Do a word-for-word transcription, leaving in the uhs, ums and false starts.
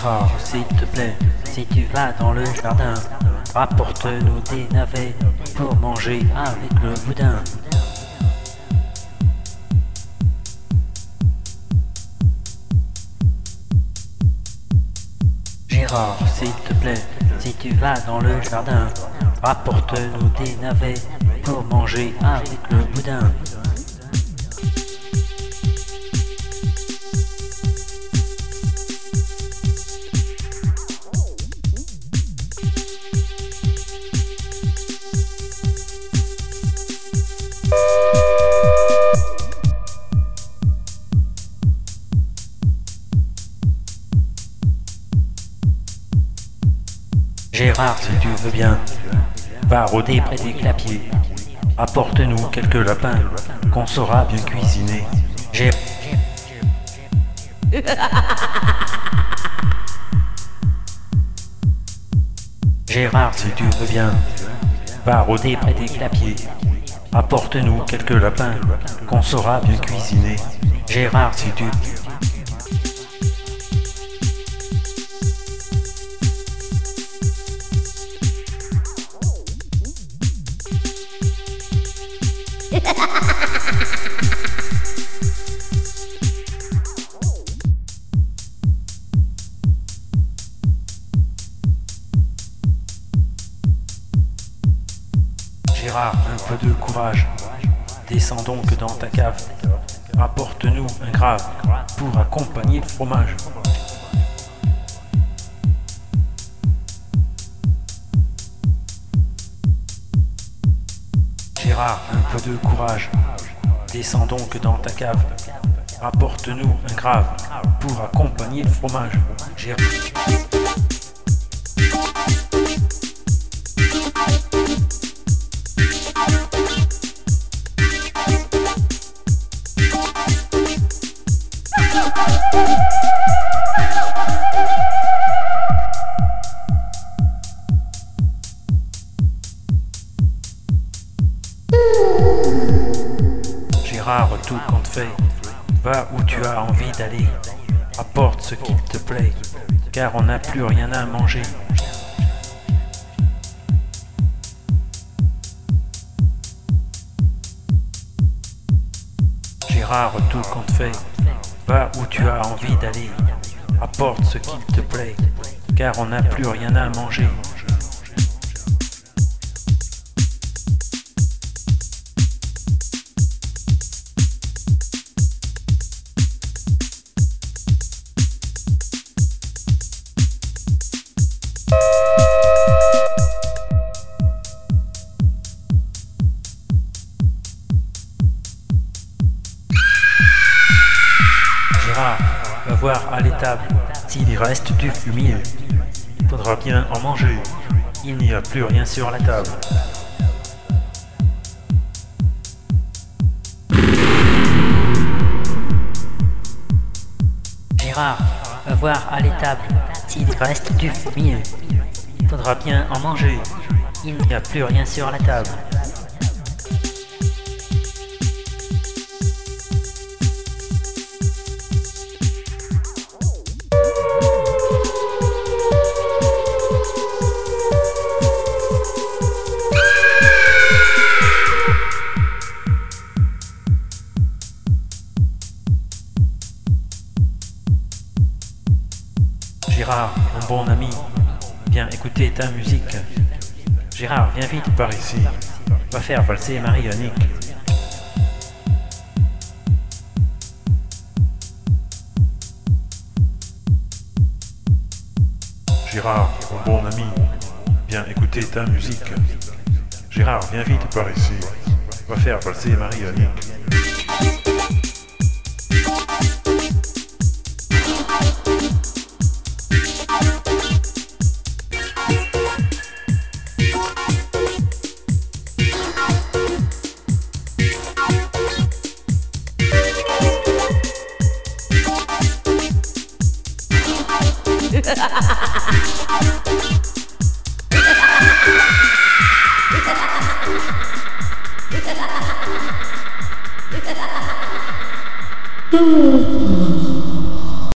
Gérard, s'il te plaît, si tu vas dans le jardin, rapporte-nous des navets pour manger avec le boudin. Gérard, s'il te plaît, si tu vas dans le jardin, rapporte-nous des navets pour manger avec le boudin. Gérard, si tu veux bien, va rôder près des clapiers. Apporte-nous quelques lapins qu'on saura bien cuisiner. Gé... Gérard, si tu veux bien, va rôder près des clapiers. Apporte-nous quelques lapins qu'on saura bien cuisiner. Gérard, si tu... Gérard, un peu de courage, descends donc dans ta cave, apporte-nous un grave pour accompagner le fromage. Gérard, un peu de courage, descends donc dans ta cave, apporte-nous un grave pour accompagner le fromage. Gérard. Gérard, tout compte fait, va où tu as envie d'aller, apporte ce qu'il te plaît, car on n'a plus rien à manger. Gérard, tout compte fait, va où tu as envie d'aller, apporte ce qu'il te plaît, car on n'a plus rien à manger. Gérard, va voir à l'étable s'il y reste du fumier. Faudra bien en manger. Il n'y a plus rien sur la table. Gérard, va voir à l'étable s'il reste du fumier. Faudra bien en manger. Il n'y a plus rien sur la table. Gérard, mon bon ami, viens écouter ta musique. Gérard, viens vite par ici. Va faire valser Marie-Annick. Gérard, mon bon ami, viens écouter ta musique. Gérard, viens vite par ici. Va faire valser Marie-Annick. Hmm.